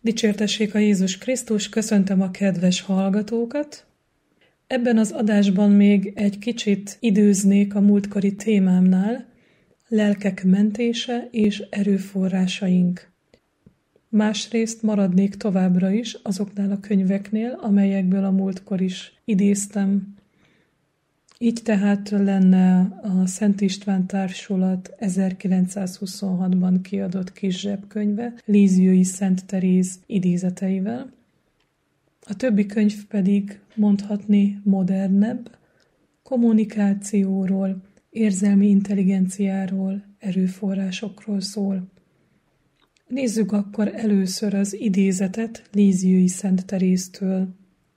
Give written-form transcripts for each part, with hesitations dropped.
Dicsértessék a Jézus Krisztus, köszöntöm a kedves hallgatókat. Ebben az adásban még egy kicsit időznék a múltkori témámnál, lelkek mentése és erőforrásaink. Másrészt maradnék továbbra is azoknál a könyveknél, amelyekből a múltkor is idéztem. Így tehát lenne a Szent István Társulat 1926-ban kiadott kis zsebkönyve Líziói Szent Teréz idézeteivel. A többi könyv pedig mondhatni modernebb, kommunikációról, érzelmi intelligenciáról, erőforrásokról szól. Nézzük akkor először az idézetet Líziói Szent Teréztől.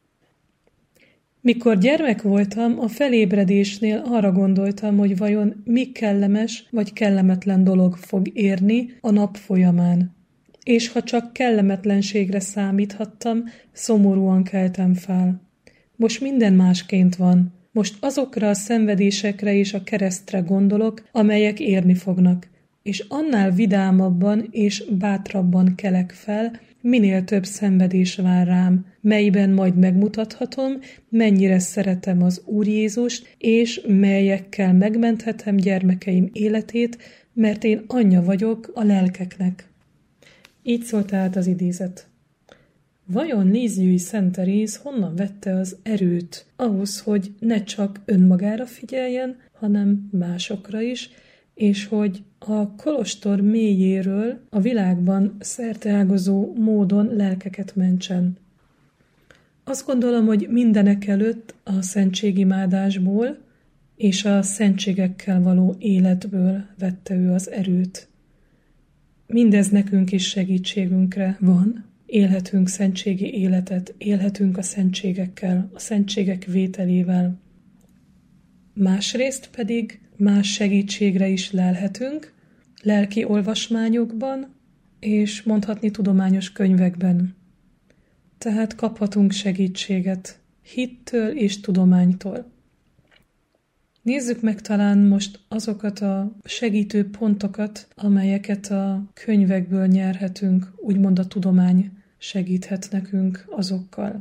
Mikor gyermek voltam, a felébredésnél arra gondoltam, hogy vajon mi kellemes vagy kellemetlen dolog fog érni a nap folyamán. És ha csak kellemetlenségre számíthattam, szomorúan keltem fel. Most minden másként van. Most azokra a szenvedésekre és a keresztre gondolok, amelyek érni fognak. És annál vidámabban és bátrabban kelek fel, minél több szenvedés vár rám, melyben majd megmutathatom, mennyire szeretem az Úr Jézust, és melyekkel megmenthetem gyermekeim életét, mert én anyja vagyok a lelkeknek. Így szólt tehát az idézet. Vajon Líziói Szent Teréz honnan vette az erőt ahhoz, hogy ne csak önmagára figyeljen, hanem másokra is, és hogy a kolostor mélyéről a világban szerteágazó módon lelkeket mentsen. Azt gondolom, hogy mindenekelőtt a szentségimádásból és a szentségekkel való életből vette ő az erőt. Mindez nekünk is segítségünkre van. Élhetünk szentségi életet, élhetünk a szentségekkel, a szentségek vételével. Másrészt pedig más segítségre is lelhetünk, lelki olvasmányokban, és mondhatni tudományos könyvekben. Tehát kaphatunk segítséget hittől és tudománytól. Nézzük meg talán most azokat a segítő pontokat, amelyeket a könyvekből nyerhetünk, úgymond a tudomány segíthet nekünk azokkal.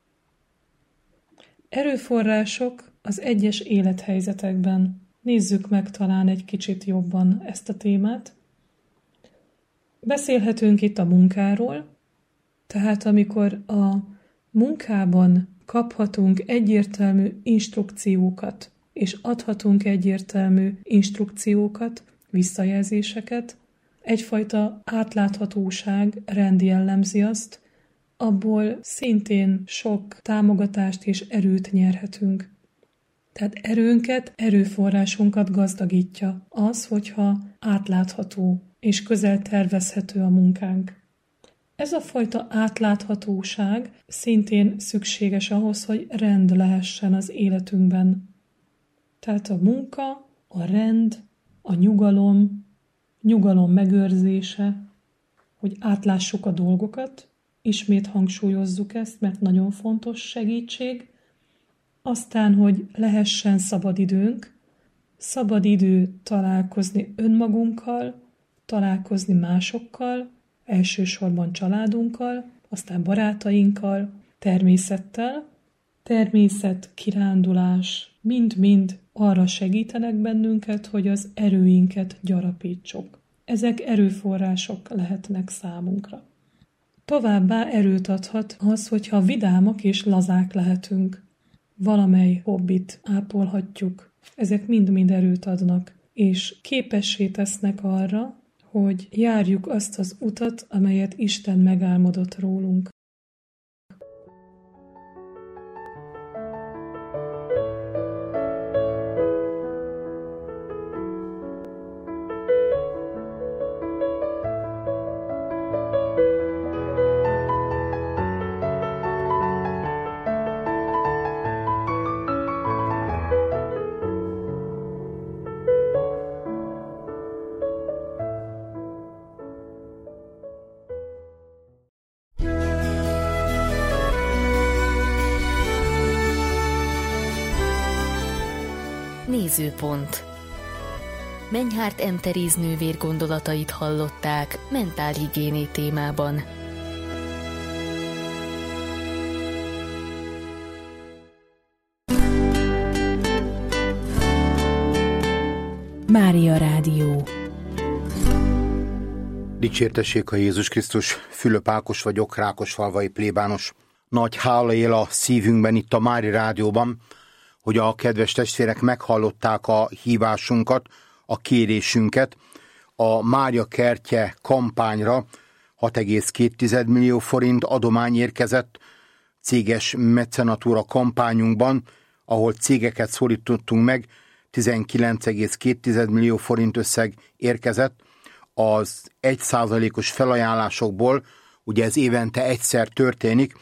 Erőforrások az egyes élethelyzetekben. Nézzük meg talán egy kicsit jobban ezt a témát. Beszélhetünk itt a munkáról, tehát amikor a munkában kaphatunk egyértelmű instrukciókat, és adhatunk egyértelmű instrukciókat, visszajelzéseket, egyfajta átláthatóság, rend jellemzi azt, abból szintén sok támogatást és erőt nyerhetünk. Tehát erőnket, erőforrásunkat gazdagítja az, hogyha átlátható és közel tervezhető a munkánk. Ez a fajta átláthatóság szintén szükséges ahhoz, hogy rend lehessen az életünkben. Tehát a munka, a rend, a nyugalom megőrzése, hogy átlássuk a dolgokat, ismét hangsúlyozzuk ezt, mert nagyon fontos segítség. Aztán, hogy lehessen szabadidőnk, szabadidő találkozni önmagunkkal, találkozni másokkal, elsősorban családunkkal, aztán barátainkkal, természettel. Természet, kirándulás, mind-mind arra segítenek bennünket, hogy az erőinket gyarapítsuk. Ezek erőforrások lehetnek számunkra. Továbbá erőt adhat az, hogyha vidámak és lazák lehetünk. Valamely hobbit ápolhatjuk. Ezek mind-mind erőt adnak, és képessé tesznek arra, hogy járjuk azt az utat, amelyet Isten megálmodott rólunk. Nézőpont. Menyhárt M. Teréz nővér gondolatait hallották mentálhigiéné témában. Mária Rádió. Dicsértessék a Jézus Krisztus, Fülöp Ákos vagyok, rákosfalvai plébános. Nagy hála él a szívünkben itt a Mária Rádióban, hogy a kedves testvérek meghallották a hívásunkat, a kérésünket. A Mária Kertje kampányra 6,2 millió forint adomány érkezett céges mecenatúra kampányunkban, ahol cégeket szólítottunk meg, 19,2 millió forint összeg érkezett. Az 1%-os felajánlásokból, ugye ez évente egyszer történik,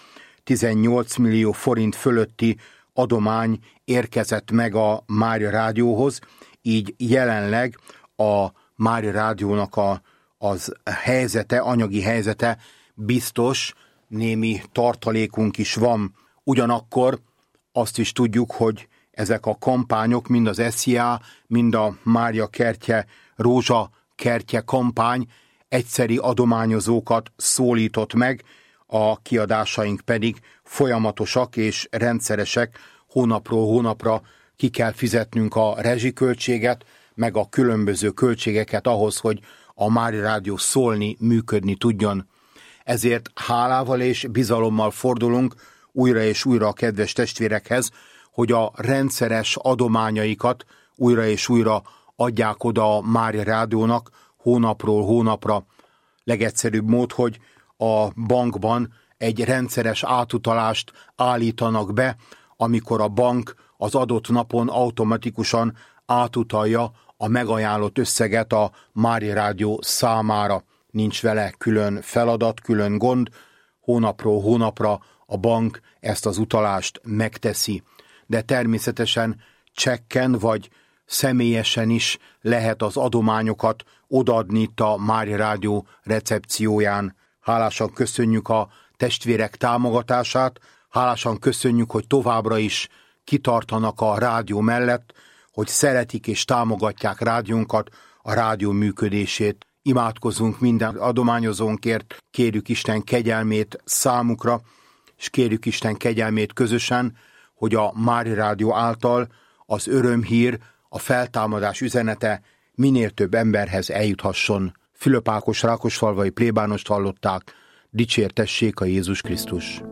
18 millió forint fölötti adomány érkezett meg a Mária Rádióhoz, így jelenleg a Mária Rádiónak az helyzete, anyagi helyzete biztos, némi tartalékunk is van. Ugyanakkor azt is tudjuk, hogy ezek a kampányok, mind az SZIA, mind a Mária Kertje, Rózsa Kertje kampány egyszeri adományozókat szólított meg, a kiadásaink pedig folyamatosak és rendszeresek, hónapról hónapra ki kell fizetnünk a rezsiköltséget, meg a különböző költségeket ahhoz, hogy a Mária Rádió szólni, működni tudjon. Ezért hálával és bizalommal fordulunk újra és újra a kedves testvérekhez, hogy a rendszeres adományaikat újra és újra adják oda a Mária Rádiónak hónapról hónapra. Legegyszerűbb mód, hogy a bankban egy rendszeres átutalást állítanak be, amikor a bank az adott napon automatikusan átutalja a megajánlott összeget a Mária Rádió számára. Nincs vele külön feladat, külön gond, hónapról hónapra a bank ezt az utalást megteszi. De természetesen csekken vagy személyesen is lehet az adományokat odaadni itt a Mária Rádió recepcióján. Hálásan köszönjük a testvérek támogatását, hálásan köszönjük, hogy továbbra is kitartanak a rádió mellett, hogy szeretik és támogatják rádiónkat, a rádió működését. Imádkozunk minden adományozónkért, kérjük Isten kegyelmét számukra, és kérjük Isten kegyelmét közösen, hogy a Mária Rádió által az örömhír, a feltámadás üzenete minél több emberhez eljuthasson. Fülöp Ákos rákosfalvai plébánost hallották, dicsértessék a Jézus Krisztus.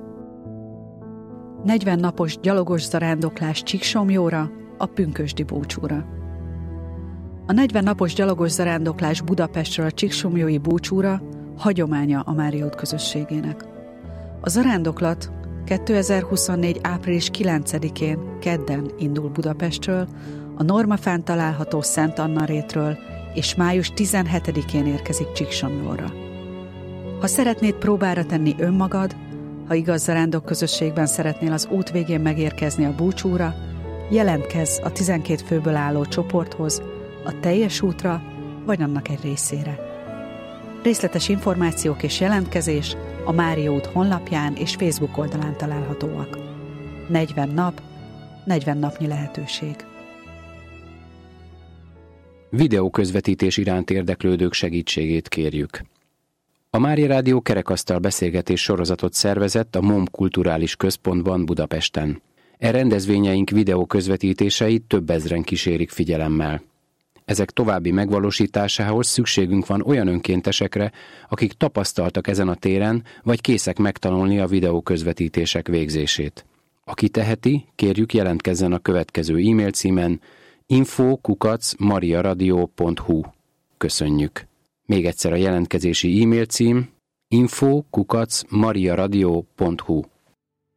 40 napos gyalogos zarándoklás Csíksomjóra, a pünkösdi búcsúra. A 40 napos gyalogos zarándoklás Budapestről a csíksomjói búcsúra hagyománya a Mária út közösségének. A zarándoklat 2024. április 9-én kedden indul Budapestről, a Normafán található Szent Anna rétről, és május 17-én érkezik Csíksomjóra. Ha szeretnéd próbára tenni önmagad, ha igaz zarándok közösségben szeretnél az út végén megérkezni a búcsúra, jelentkezz a 12 főből álló csoporthoz, a teljes útra, vagy annak egy részére. Részletes információk és jelentkezés a Mária út honlapján és Facebook oldalán találhatóak. 40 nap, 40 napnyi lehetőség. Videóközvetítés iránt érdeklődők segítségét kérjük. A Mária Rádió kerekasztal beszélgetés sorozatot szervezett a MOM Kulturális Központban Budapesten. E rendezvényeink videóközvetítéseit több ezren kísérik figyelemmel. Ezek további megvalósításához szükségünk van olyan önkéntesekre, akik tapasztaltak ezen a téren, vagy készek megtanulni a videóközvetítések végzését. Aki teheti, kérjük jelentkezzen a következő e-mail címen info@mariaradio.hu. Köszönjük! Még egyszer a jelentkezési e-mail cím info@mariaradio.hu.